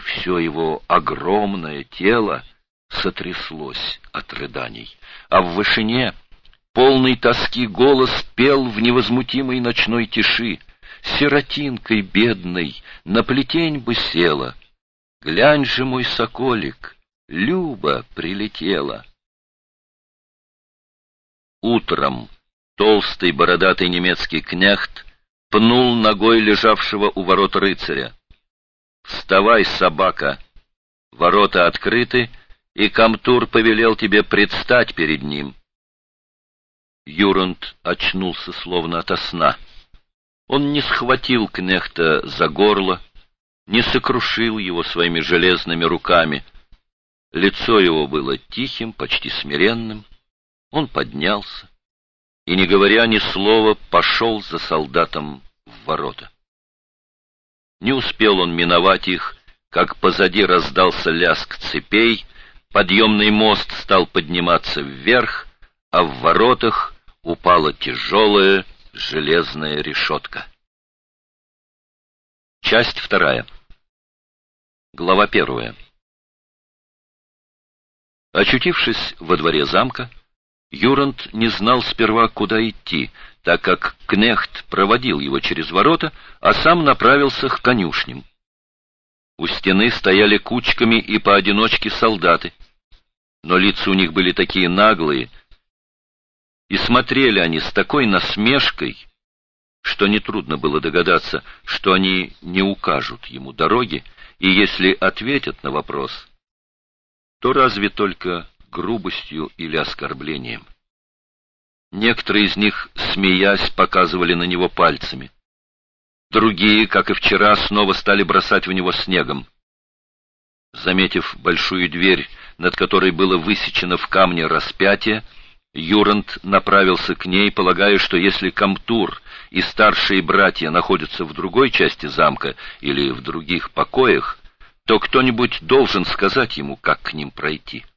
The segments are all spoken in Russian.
все его огромное тело сотряслось от рыданий, а в вышине полный тоски голос пел в невозмутимой ночной тиши: «Сиротинкой бедной на плетень бы села, глянь же, мой соколик, Люба прилетела». Утром толстый бородатый немецкий кнехт пнул ногой лежавшего у ворот рыцаря. «Вставай, собака! Ворота открыты, и комтур повелел тебе предстать перед ним». Юранд очнулся словно ото сна. Он не схватил кнехта за горло, не сокрушил его своими железными руками. Лицо его было тихим, почти смиренным. Он поднялся и, не говоря ни слова, пошел за солдатом в ворота. Не успел он миновать их, как позади раздался лязг цепей, подъемный мост стал подниматься вверх, а в воротах упала тяжелая железная решетка. Часть 2. Глава 1. Очутившись во дворе замка, Юранд не знал сперва, куда идти, так как кнехт проводил его через ворота, а сам направился к конюшням. У стены стояли кучками и поодиночке солдаты, но лица у них были такие наглые, и смотрели они с такой насмешкой, что нетрудно было догадаться, что они не укажут ему дороги, и если ответят на вопрос, то разве только грубостью или оскорблением. Некоторые из них, смеясь, показывали на него пальцами. Другие, как и вчера, снова стали бросать в него снегом. Заметив большую дверь, над которой было высечено в камне распятие, Юранд направился к ней, полагая, что если комтур и старшие братья находятся в другой части замка или в других покоях, то кто-нибудь должен сказать ему, как к ним пройти.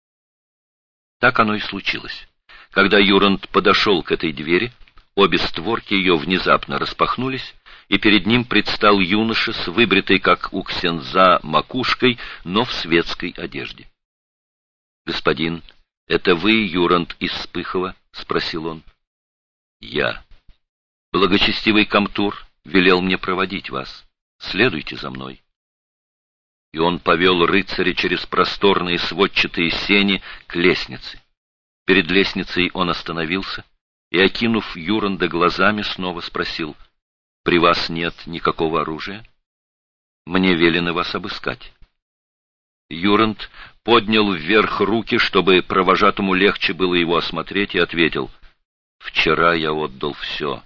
Так оно и случилось. Когда Юранд подошел к этой двери, обе створки ее внезапно распахнулись, и перед ним предстал юноша с выбритой, как у ксенза, макушкой, но в светской одежде. «Господин, это вы, Юранд из Спыхова?» — спросил он. «Я. Благочестивый комтур велел мне проводить вас. Следуйте за мной». И он повел рыцаря через просторные сводчатые сени к лестнице. Перед лестницей он остановился и, окинув Юранда глазами, снова спросил: «При вас нет никакого оружия? Мне велено вас обыскать». Юранд поднял вверх руки, чтобы провожатому легче было его осмотреть, и ответил: «Вчера я отдал все».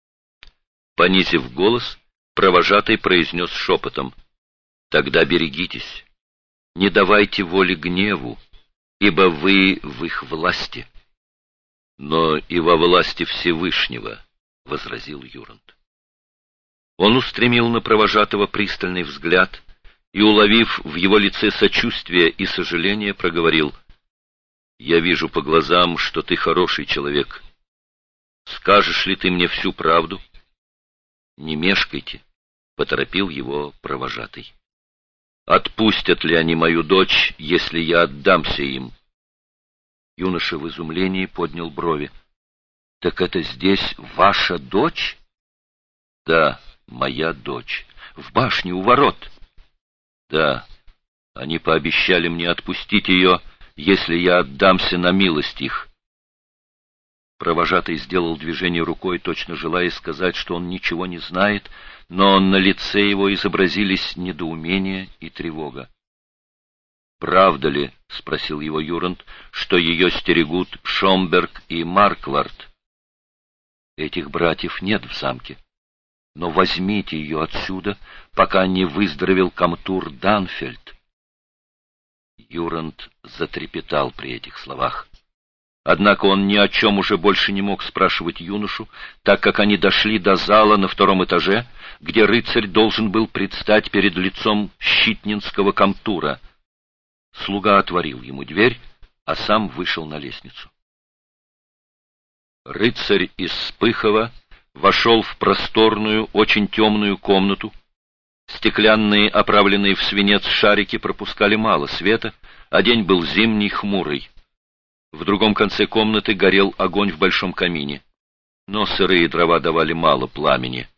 Понизив голос, провожатый произнес шепотом: «Тогда берегитесь, не давайте воли гневу, ибо вы в их власти». «Но и во власти Всевышнего», — возразил Юранд. Он устремил на провожатого пристальный взгляд и, уловив в его лице сочувствие и сожаление, проговорил: «Я вижу по глазам, что ты хороший человек. Скажешь ли ты мне всю правду?» «Не мешкайте», — поторопил его провожатый. «Отпустят ли они мою дочь, если я отдамся им?» Юноша в изумлении поднял брови. «Так это здесь ваша дочь?» «Да, моя дочь. В башне у ворот?» «Да, они пообещали мне отпустить ее, если я отдамся на милость их». Провожатый сделал движение рукой, точно желая сказать, что он ничего не знает, но на лице его изобразились недоумение и тревога. «Правда ли, — спросил его Юранд, — что ее стерегут Шомберг и Марквард?» «Этих братьев нет в замке. Но возьмите ее отсюда, пока не выздоровел комтур Данфельд». Юранд затрепетал при этих словах. Однако он ни о чем уже больше не мог спрашивать юношу, так как они дошли до зала на 2-м этаже, где рыцарь должен был предстать перед лицом щитнинского комтура. Слуга отворил ему дверь, а сам вышел на лестницу. Рыцарь из Спыхова вошел в просторную, очень темную комнату. Стеклянные, оправленные в свинец шарики пропускали мало света, а день был зимний, хмурый. В другом конце комнаты горел огонь в большом камине, но сырые дрова давали мало пламени.